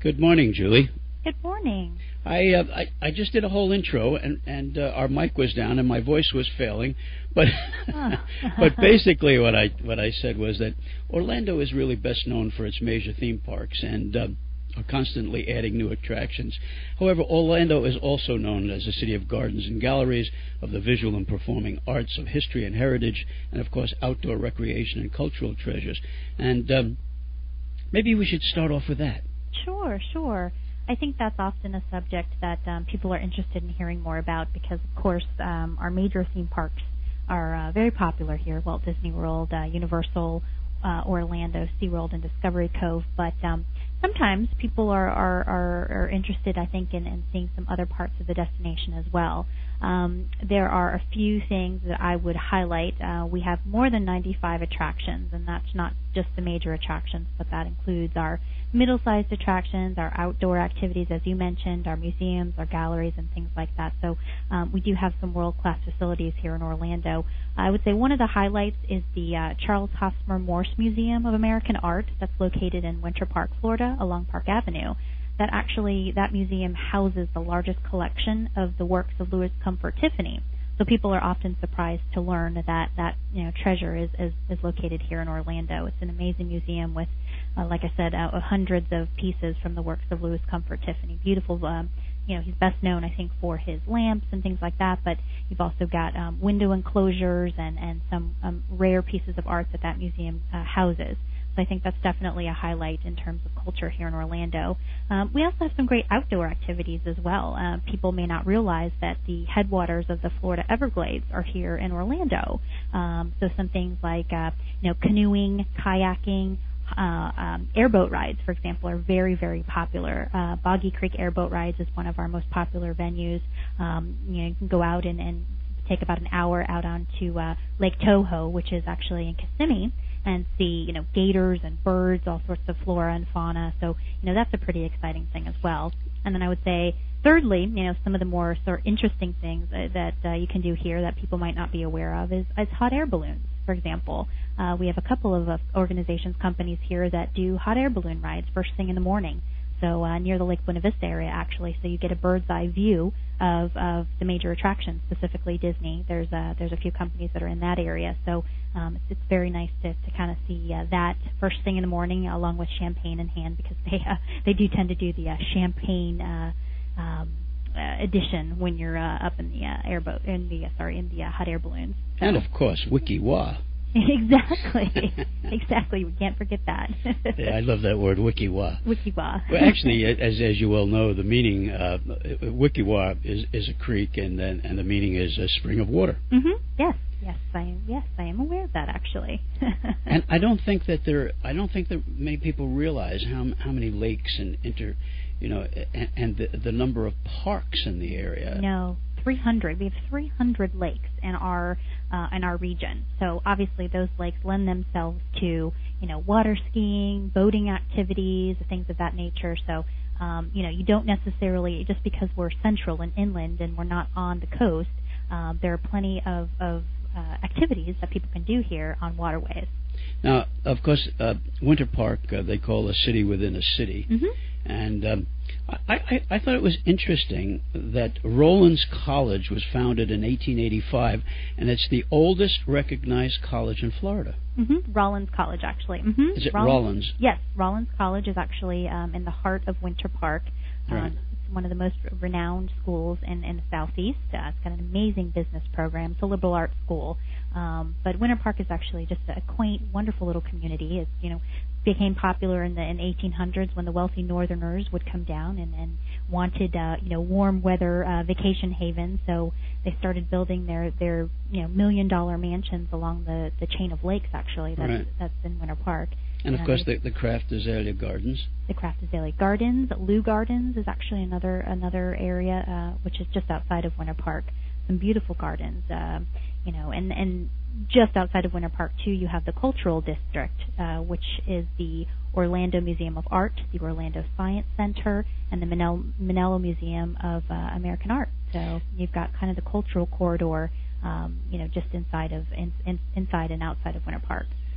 Good morning, Julie. Good morning. I just did a whole intro, and our mic was down and my voice was failing, but but basically what I said was that Orlando is really best known for its major theme parks and are constantly adding new attractions. However, Orlando is also known as a city of gardens and galleries, of the visual and performing arts, of history and heritage, and of course outdoor recreation and cultural treasures. And maybe we should start off with that. Sure. I think that's often a subject that people are interested in hearing more about because, of course, our major theme parks are very popular here: Walt Disney World, Universal, Orlando, SeaWorld, and Discovery Cove. But sometimes people are interested, I think, in seeing some other parts of the destination as well. There are a few things that I would highlight. We have more than 95 attractions, and that's not just the major attractions, but that includes our middle-sized attractions, our outdoor activities, as you mentioned, our museums, our galleries, and things like that. So we do have some world-class facilities here in Orlando. I would say one of the highlights is the Charles Hosmer Morse Museum of American Art that's located in Winter Park, Florida, along Park Avenue. That museum houses the largest collection of the works of Louis Comfort Tiffany. So people are often surprised to learn that treasure is located here in Orlando. It's an amazing museum with, like I said, hundreds of pieces from the works of Louis Comfort Tiffany. Beautiful. He's best known, I think, for his lamps and things like that. But you've also got window enclosures and some rare pieces of art that museum houses. I think that's definitely a highlight in terms of culture here in Orlando. We also have some great outdoor activities as well. People may not realize that the headwaters of the Florida Everglades are here in Orlando. So some things like canoeing, kayaking, airboat rides, for example, are very, very popular. Boggy Creek Airboat Rides is one of our most popular venues. You can go out and take about an hour out onto Lake Toho, which is actually in Kissimmee, and see, gators and birds, all sorts of flora and fauna. So, that's a pretty exciting thing as well. And then I would say, thirdly, some of the more sort of interesting things that you can do here that people might not be aware of is hot air balloons, for example. We have a couple of organizations, companies here that do hot air balloon rides first thing in the morning. So near the Lake Buena Vista area, actually, so you get a bird's eye view of the major attractions, specifically Disney. There's a few companies that are in that area, so it's very nice to kind of see that first thing in the morning, along with champagne in hand, because they do tend to do the champagne edition when you're up in the hot air balloons. So. And of course, Wiki Wah. Exactly. We can't forget that. Yeah, I love that word, Wiki Wah. Wiki Wah. Well, actually, as you well know, the meaning Wiki Wah is a creek, and the meaning is a spring of water. Mm-hmm. Yes, I am aware of that actually. And I don't think that many people realize how many lakes and the number of parks in the area. No. 300. We have 300 lakes in our region. So obviously those lakes lend themselves to water skiing, boating activities, things of that nature. So you don't necessarily, just because we're central and inland and we're not on the coast, there are plenty of activities that people can do here on waterways. Now, of course, Winter Park they call a city within a city. Mm-hmm. And I thought it was interesting that Rollins College was founded in 1885, and it's the oldest recognized college in Florida. Mm-hmm. Rollins College, actually. Mm-hmm. Is it Rollins? Yes, Rollins College is actually in the heart of Winter Park. Right. It's one of the most renowned schools in the Southeast. It's got an amazing business program. It's a liberal arts school. But Winter Park is actually just a quaint, wonderful little community. It's, became popular in the 1800s when the wealthy Northerners would come down and wanted warm weather vacation havens. So they started building their $1 million mansions along the chain of lakes. Actually, that's in Winter Park. And of course, the Kraft Azalea Gardens. The Kraft Azalea Gardens, Lou Gardens is actually another area which is just outside of Winter Park. Some beautiful gardens, and just outside of Winter Park too, you have the Cultural District, which is the Orlando Museum of Art, the Orlando Science Center, and the Manello Museum of American Art. So you've got kind of the cultural corridor, just inside and outside of Winter Park.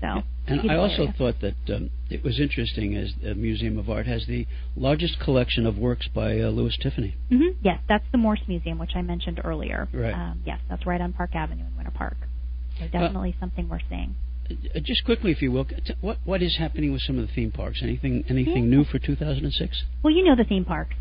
So, and I also thought that it was interesting as the Museum of Art has the largest collection of works by Louis Tiffany. Mm-hmm. Yes, that's the Morse Museum, which I mentioned earlier. Right. Yes, that's right on Park Avenue in Winter Park. So definitely something worth seeing. Just quickly, if you will, what is happening with some of the theme parks? Anything new for 2006? Well, you know the theme parks.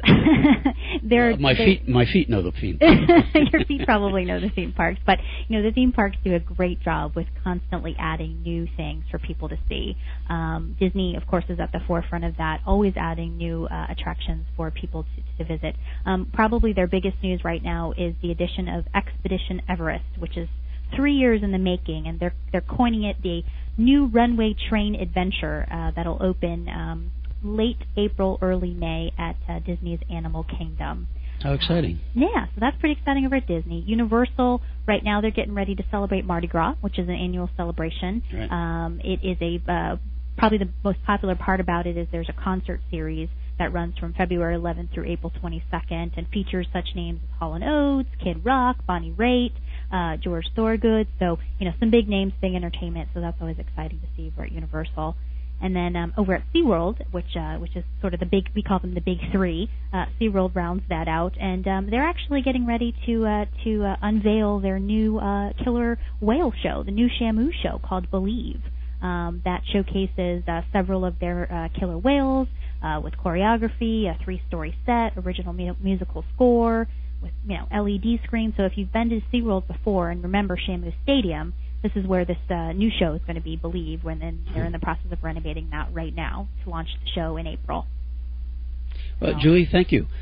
My feet know the theme. Your feet probably know the theme parks, but the theme parks do a great job with constantly adding new things for people to see. Disney, of course, is at the forefront of that, always adding new attractions for people to visit. Probably their biggest news right now is the addition of Expedition Everest, which is 3 years in the making, and they're coining it the new runway train adventure that'll open late April, early May at Disney's Animal Kingdom. How exciting. Yeah, so that's pretty exciting over at Disney. Universal, right now they're getting ready to celebrate Mardi Gras, which is an annual celebration. Right. It is probably the most popular part about it is there's a concert series that runs from February 11th through April 22nd and features such names as Hall & Oates, Kid Rock, Bonnie Raitt, George Thorogood, so some big names, big entertainment, so that's always exciting to see over at Universal. And then over at SeaWorld, which is sort of we call them the big three, SeaWorld rounds that out, and they're actually getting ready to unveil their new killer whale show, the new Shamu show called Believe, that showcases several of their killer whales with choreography, a 3-story set, original musical score, with LED screens. So if you've been to SeaWorld before and remember Shamu Stadium, this is where this new show is going to be, Believe, when they're in the process of renovating that right now to launch the show in April. Well, Julie, thank you.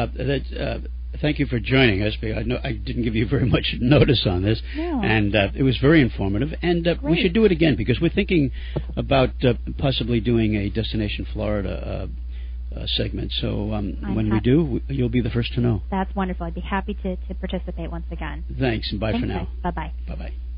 Thank you for joining us. I know I didn't give you very much notice on this, and it was very informative. And we should do it again because we're thinking about possibly doing a Destination Florida segment. So when we do, you'll be the first to know. That's wonderful. I'd be happy to participate once again. Thanks, and bye for now. Bye-bye. Bye-bye.